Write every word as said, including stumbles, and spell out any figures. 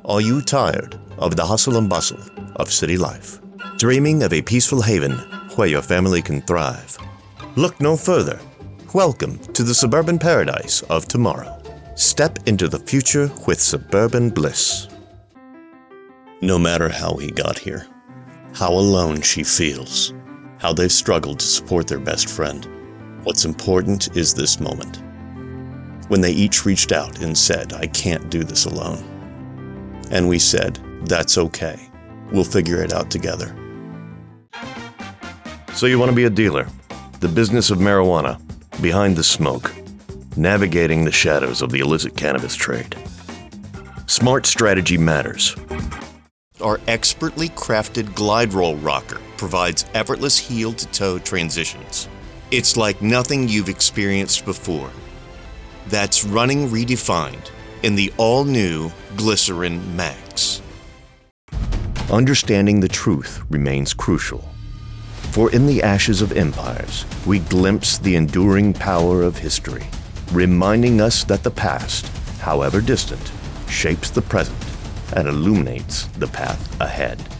Are you tired of the hustle and bustle of city life? Dreaming of a peaceful haven where your family can thrive? Look no further. Welcome to the suburban paradise of tomorrow. Step into the future with suburban bliss. No matter how he got here, how alone she feels, how they've struggled to support their best friend, what's important is this moment, when they each reached out and said, "I can't do this alone." And we said, "That's okay. We'll figure it out together." So you want to be a dealer, the business of marijuana, behind the smoke, navigating the shadows of the illicit cannabis trade. Smart strategy matters. Our expertly crafted glide roll rocker provides effortless heel-to-toe transitions. It's like nothing you've experienced before. That's running redefined in the all-new Glycerin Max. Understanding the truth remains crucial. For in the ashes of empires, we glimpse the enduring power of history, reminding us that the past, however distant, shapes the present and illuminates the path ahead.